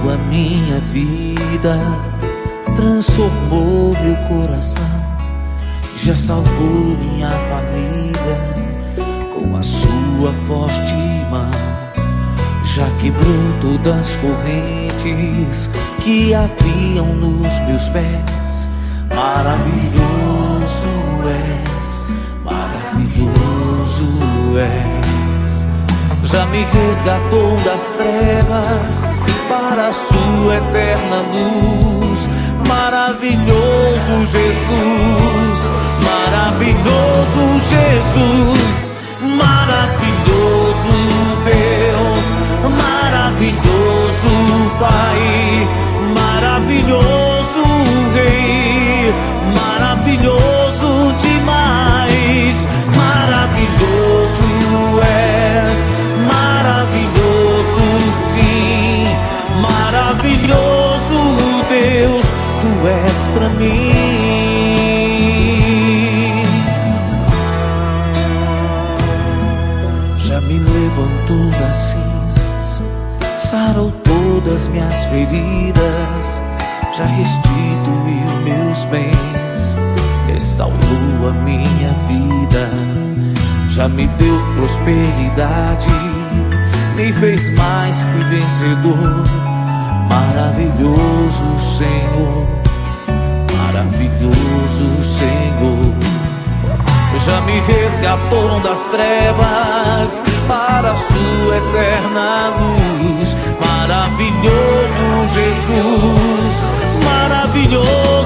a minha vida, transformou meu coração, já salvou minha família com a sua forte mão, já quebrou todas as correntes que haviam nos meus pés. Maravilhoso és, maravilhoso és. Já me resgatou das trevas para a sua eterna luz. Maravilhoso Jesus, maravilhoso Jesus, maravilhoso Deus, maravilhoso Pai, maravilhoso Rei, maravilhoso demais, maravilhoso és, maravilhoso sim, maravilhoso Deus, tu és pra mim. Já me levantou das cinzas, sarou todas minhas feridas, já restituiu meus bens, restaurou a minha vida, já me deu prosperidade, me fez mais que vencedor. Maravilhoso Senhor, maravilhoso Senhor. Já me resgatou das trevas para a sua eterna luz. Maravilhoso Jesus, maravilhoso